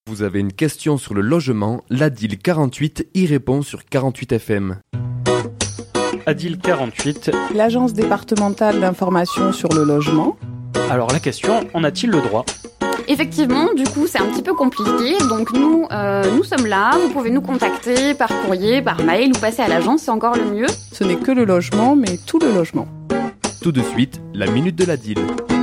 Vous avez une question sur le logement, l'ADIL 48 y répond sur 48 FM. ADIL 48. L'Agence départementale d'information sur le logement. Alors la question, en a-t-il le droit ? Effectivement, du coup, c'est un petit peu compliqué. Donc nous sommes là. Vous pouvez nous contacter par courrier, par mail ou passer à l'agence, c'est encore le mieux. Ce n'est que le logement, mais tout le logement. Tout de suite, la minute de l'ADIL.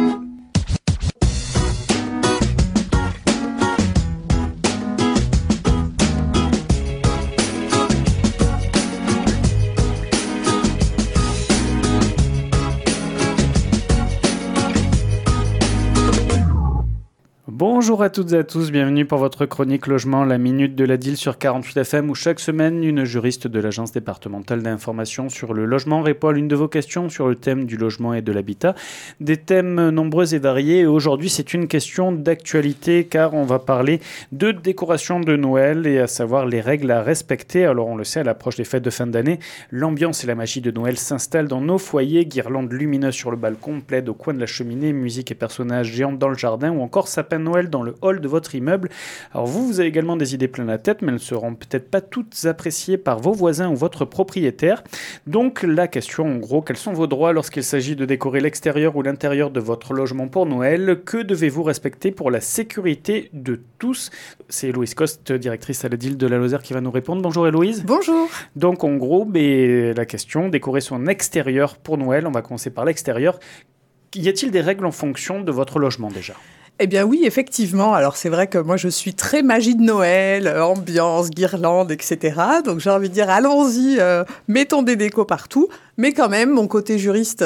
Bonjour à toutes et à tous, bienvenue pour votre chronique logement, la minute de l'ADIL sur 48 FM où chaque semaine, une juriste de l'Agence départementale d'information sur le logement répond à l'une de vos questions sur le thème du logement et de l'habitat. Des thèmes nombreux et variés et aujourd'hui c'est une question d'actualité car on va parler de décoration de Noël et à savoir les règles à respecter. Alors on le sait, à l'approche des fêtes de fin d'année, l'ambiance et la magie de Noël s'installent dans nos foyers, guirlandes lumineuses sur le balcon, plaids au coin de la cheminée, musique et personnages géants dans le jardin ou encore sapin de Noël dans le hall de votre immeuble. Alors vous avez également des idées plein la tête, mais elles ne seront peut-être pas toutes appréciées par vos voisins ou votre propriétaire. Donc la question en gros, quels sont vos droits lorsqu'il s'agit de décorer l'extérieur ou l'intérieur de votre logement pour Noël ? Que devez-vous respecter pour la sécurité de tous ? C'est Héloïse Coste, directrice à l'ADIL de la Lozère qui va nous répondre. Bonjour Héloïse. Bonjour. Donc en gros, la question, décorer son extérieur pour Noël, on va commencer par l'extérieur. Y a-t-il des règles en fonction de votre logement déjà ? Eh bien oui, effectivement. Alors c'est vrai que moi je suis très magie de Noël, ambiance, guirlande, etc. Donc j'ai envie de dire allons-y, mettons des décos partout. Mais quand même, mon côté juriste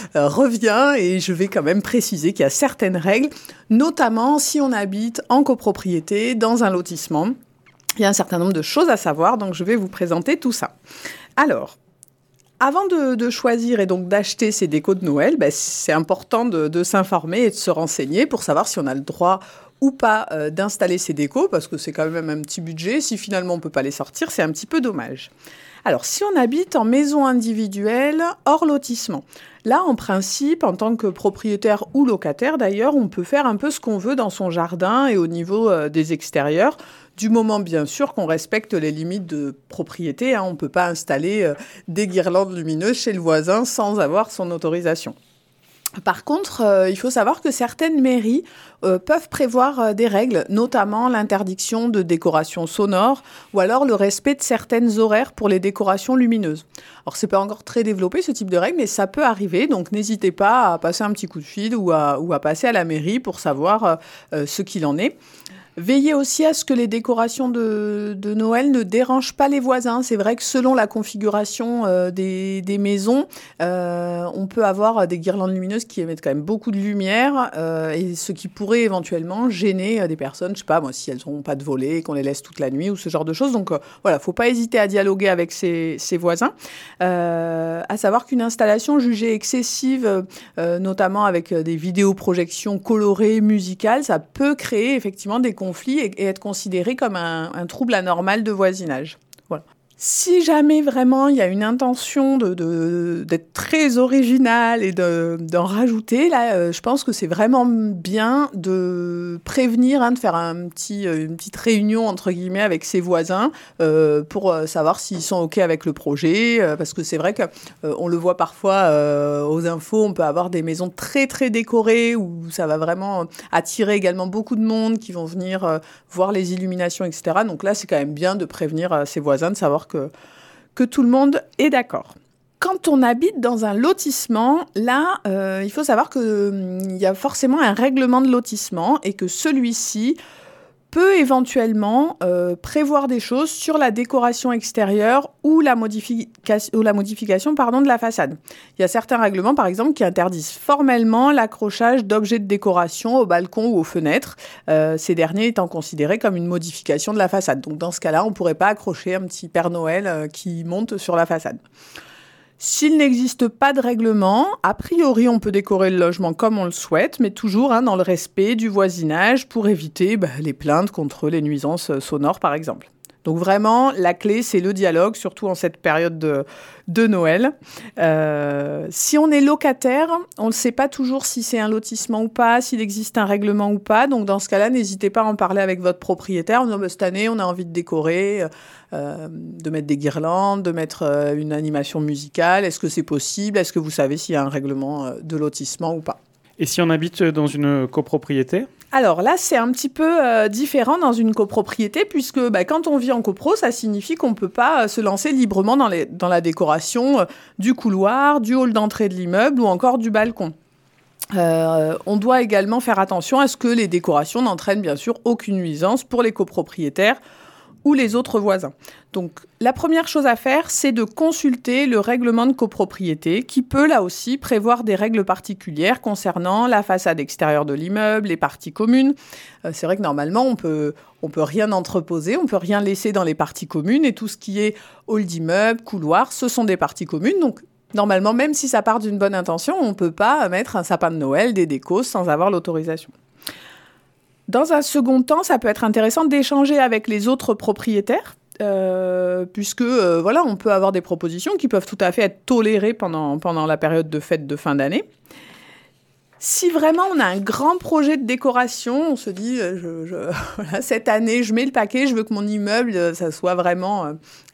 revient et je vais quand même préciser qu'il y a certaines règles, notamment si on habite en copropriété dans un lotissement. Il y a un certain nombre de choses à savoir, donc je vais vous présenter tout ça. Alors, avant de choisir et donc d'acheter ces décos de Noël, c'est important de s'informer et de se renseigner pour savoir si on a le droit ou pas d'installer ces décos, parce que c'est quand même un petit budget. Si finalement on ne peut pas les sortir, c'est un petit peu dommage. Alors, si on habite en maison individuelle, hors lotissement, là, en principe, en tant que propriétaire ou locataire d'ailleurs, on peut faire un peu ce qu'on veut dans son jardin et au niveau des extérieurs, du moment, bien sûr, qu'on respecte les limites de propriété. On ne peut pas installer des guirlandes lumineuses chez le voisin sans avoir son autorisation. Par contre, il faut savoir que certaines mairies peuvent prévoir des règles, notamment l'interdiction de décoration sonore ou alors le respect de certaines horaires pour les décorations lumineuses. Alors, c'est pas encore très développé ce type de règles, mais ça peut arriver, donc n'hésitez pas à passer un petit coup de fil ou à passer à la mairie pour savoir ce qu'il en est. Veillez aussi à ce que les décorations de Noël ne dérangent pas les voisins. C'est vrai que selon la configuration des maisons, on peut avoir des guirlandes lumineuses qui émettent quand même beaucoup de lumière et ce qui pourrait éventuellement gêner des personnes, je sais pas moi, si elles n'ont pas de volets, qu'on les laisse toute la nuit ou ce genre de choses. Donc voilà, faut pas hésiter à dialoguer avec ses voisins. À savoir qu'une installation jugée excessive, notamment avec des vidéoprojections colorées, musicales, ça peut créer effectivement des conflits et être considéré comme un trouble anormal de voisinage. Voilà. Si jamais vraiment il y a une intention d'être très original et d'en rajouter, là, je pense que c'est vraiment bien de prévenir, de faire une petite réunion entre guillemets avec ses voisins pour savoir s'ils sont OK avec le projet, parce que c'est vrai que on le voit parfois aux infos, on peut avoir des maisons très très décorées où ça va vraiment attirer également beaucoup de monde qui vont venir voir les illuminations, etc. Donc là, c'est quand même bien de prévenir ses voisins, de savoir que tout le monde est d'accord. Quand on habite dans un lotissement, là, il faut savoir qu'il y a forcément un règlement de lotissement et que celui-ci peut éventuellement prévoir des choses sur la décoration extérieure ou la modification de la façade. Il y a certains règlements, par exemple, qui interdisent formellement l'accrochage d'objets de décoration au balcon ou aux fenêtres, ces derniers étant considérés comme une modification de la façade. Donc dans ce cas-là, on ne pourrait pas accrocher un petit Père Noël qui monte sur la façade. S'il n'existe pas de règlement, a priori, on peut décorer le logement comme on le souhaite, mais toujours dans le respect du voisinage pour éviter les plaintes contre les nuisances sonores, par exemple. Donc vraiment, la clé, c'est le dialogue, surtout en cette période de Noël. Si on est locataire, on ne sait pas toujours si c'est un lotissement ou pas, s'il existe un règlement ou pas. Donc dans ce cas-là, n'hésitez pas à en parler avec votre propriétaire en disant cette année, on a envie de décorer, de mettre des guirlandes, de mettre une animation musicale. Est-ce que c'est possible? Est-ce que vous savez s'il y a un règlement de lotissement ou pas? Et si on habite dans une copropriété ? Alors là, c'est un petit peu différent dans une copropriété, puisque quand on vit en copro, ça signifie qu'on ne peut pas se lancer librement dans la décoration du couloir, du hall d'entrée de l'immeuble ou encore du balcon. On doit également faire attention à ce que les décorations n'entraînent bien sûr aucune nuisance pour les copropriétaires ou les autres voisins. Donc, la première chose à faire, c'est de consulter le règlement de copropriété qui peut, là aussi, prévoir des règles particulières concernant la façade extérieure de l'immeuble, les parties communes. C'est vrai que normalement, on peut rien entreposer, on peut rien laisser dans les parties communes et tout ce qui est hall d'immeuble, couloir, ce sont des parties communes. Donc, normalement, même si ça part d'une bonne intention, on ne peut pas mettre un sapin de Noël, des décos sans avoir l'autorisation. Dans un second temps, ça peut être intéressant d'échanger avec les autres propriétaires, puisque on peut avoir des propositions qui peuvent tout à fait être tolérées pendant la période de fête de fin d'année. Si vraiment on a un grand projet de décoration, on se dit cette année je mets le paquet, je veux que mon immeuble ça soit vraiment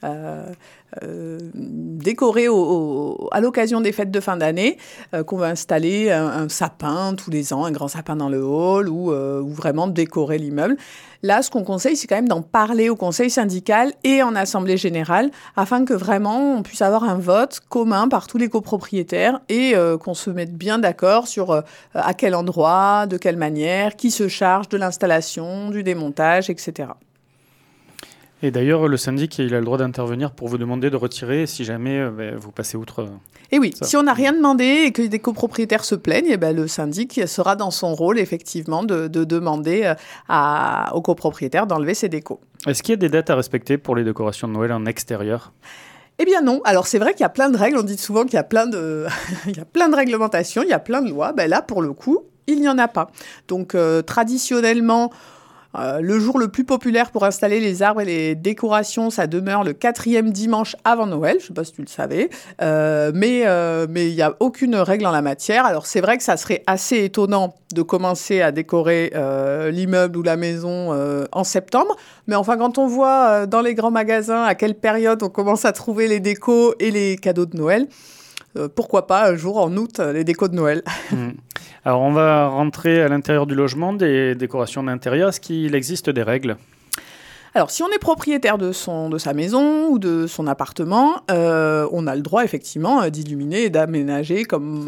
décoré à l'occasion des fêtes de fin d'année, qu'on va installer un sapin tous les ans, un grand sapin dans le hall ou vraiment décorer l'immeuble. Là, ce qu'on conseille, c'est quand même d'en parler au conseil syndical et en assemblée générale afin que vraiment on puisse avoir un vote commun par tous les copropriétaires et qu'on se mette bien d'accord sur à quel endroit, de quelle manière, qui se charge de l'installation, du démontage, etc. Et d'ailleurs, le syndic, il a le droit d'intervenir pour vous demander de retirer si jamais vous passez outre. Et oui, ça. Si on n'a rien demandé et que des copropriétaires se plaignent, le syndic sera dans son rôle, effectivement, de demander aux copropriétaires d'enlever ces décos. Est-ce qu'il y a des dates à respecter pour les décorations de Noël en extérieur ? Eh bien non. Alors c'est vrai qu'il y a plein de règles. On dit souvent qu'il y a plein de, il y a plein de réglementations, il y a plein de lois. Là, pour le coup, il n'y en a pas. Donc traditionnellement, le jour le plus populaire pour installer les arbres et les décorations, ça demeure le 4e dimanche avant Noël. Je ne sais pas si tu le savais, mais il n'y a aucune règle en la matière. Alors c'est vrai que ça serait assez étonnant de commencer à décorer l'immeuble ou la maison en septembre. Mais enfin, quand on voit dans les grands magasins à quelle période on commence à trouver les décos et les cadeaux de Noël, pourquoi pas un jour en août les décos de Noël. Alors on va rentrer à l'intérieur du logement, des décorations d'intérieur. Est-ce qu'il existe des règles ? Alors, si on est propriétaire de sa maison ou de son appartement, on a le droit effectivement d'illuminer et d'aménager comme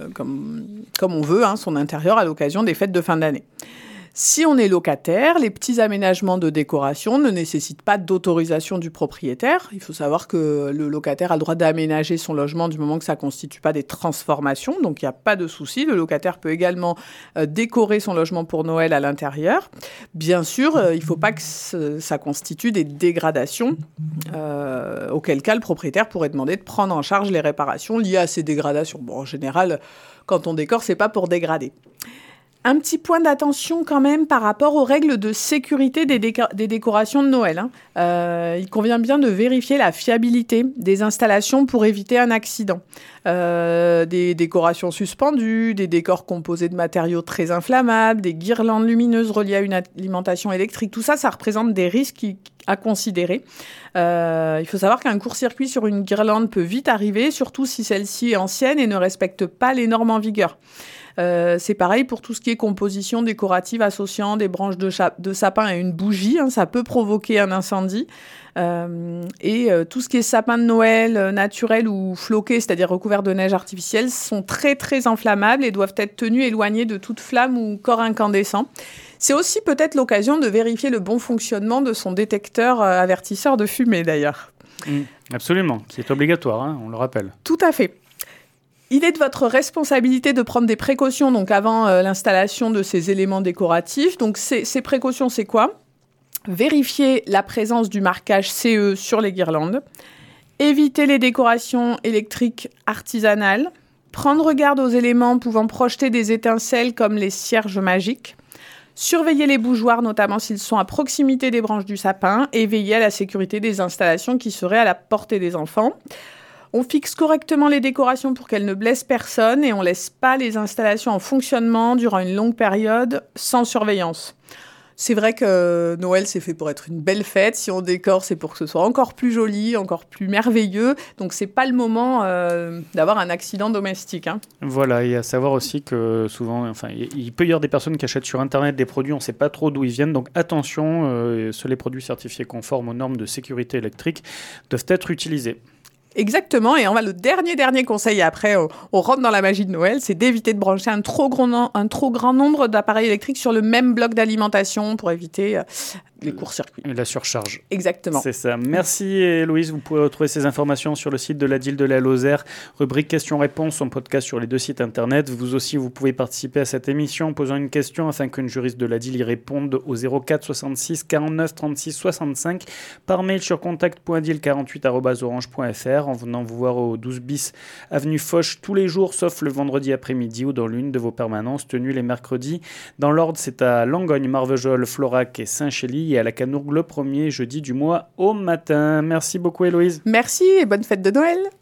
on veut son intérieur à l'occasion des fêtes de fin d'année. Si on est locataire, les petits aménagements de décoration ne nécessitent pas d'autorisation du propriétaire. Il faut savoir que le locataire a le droit d'aménager son logement du moment que ça ne constitue pas des transformations. Donc, il n'y a pas de souci. Le locataire peut également décorer son logement pour Noël à l'intérieur. Bien sûr, il ne faut pas que ça constitue des dégradations, auquel cas le propriétaire pourrait demander de prendre en charge les réparations liées à ces dégradations. Bon, en général, quand on décore, ce n'est pas pour dégrader. Un petit point d'attention quand même par rapport aux règles de sécurité des décorations de Noël. Il convient bien de vérifier la fiabilité des installations pour éviter un accident. Des décorations suspendues, des décors composés de matériaux très inflammables, des guirlandes lumineuses reliées à une alimentation électrique, tout ça, ça représente des risques à considérer. Il faut savoir qu'un court-circuit sur une guirlande peut vite arriver, surtout si celle-ci est ancienne et ne respecte pas les normes en vigueur. C'est pareil pour tout ce qui est composition décorative associant des branches de sapin à une bougie. Ça peut provoquer un incendie. Et tout ce qui est sapin de Noël naturel ou floqué, c'est-à-dire recouvert de neige artificielle, sont très très inflammables et doivent être tenus éloignés de toute flamme ou corps incandescent. C'est aussi peut-être l'occasion de vérifier le bon fonctionnement de son détecteur avertisseur de fumée d'ailleurs. Absolument, qui est obligatoire, on le rappelle. Tout à fait. Il est de votre responsabilité de prendre des précautions donc avant l'installation de ces éléments décoratifs. Donc ces précautions, c'est quoi ? Vérifier la présence du marquage CE sur les guirlandes, éviter les décorations électriques artisanales, prendre garde aux éléments pouvant projeter des étincelles comme les cierges magiques, Surveiller les bougeoirs, notamment s'ils sont à proximité des branches du sapin, et veiller à la sécurité des installations qui seraient à la portée des enfants. On fixe correctement les décorations pour qu'elles ne blessent personne et on ne laisse pas les installations en fonctionnement durant une longue période sans surveillance. C'est vrai que Noël, c'est fait pour être une belle fête. Si on décore, c'est pour que ce soit encore plus joli, encore plus merveilleux. Donc, c'est pas le moment d'avoir un accident domestique. Voilà, et à savoir aussi que souvent, il peut y avoir des personnes qui achètent sur Internet des produits, on ne sait pas trop d'où ils viennent. Donc, attention, seuls les produits certifiés conformes aux normes de sécurité électrique doivent être utilisés. Exactement, et le dernier conseil, après on rentre dans la magie de Noël, c'est d'éviter de brancher un trop grand nombre d'appareils électriques sur le même bloc d'alimentation pour éviter les courts-circuits. Et la surcharge. Exactement. C'est ça. Merci Héloïse, vous pouvez retrouver ces informations sur le site de la DIL de la Lozère, rubrique questions-réponses en podcast sur les 2 sites internet. Vous aussi, vous pouvez participer à cette émission en posant une question afin qu'une juriste de la DIL y réponde au 04 66 49 36 65 par mail sur contact.dil48@orange.fr en venant vous voir au 12 bis avenue Foch tous les jours sauf le vendredi après-midi ou dans l'une de vos permanences tenues les mercredis. Dans l'ordre, c'est à Langogne, Marvejols, Florac et Saint-Chély et à la Canourgue le premier jeudi du mois au matin. Merci beaucoup Héloïse. Merci et bonne fête de Noël.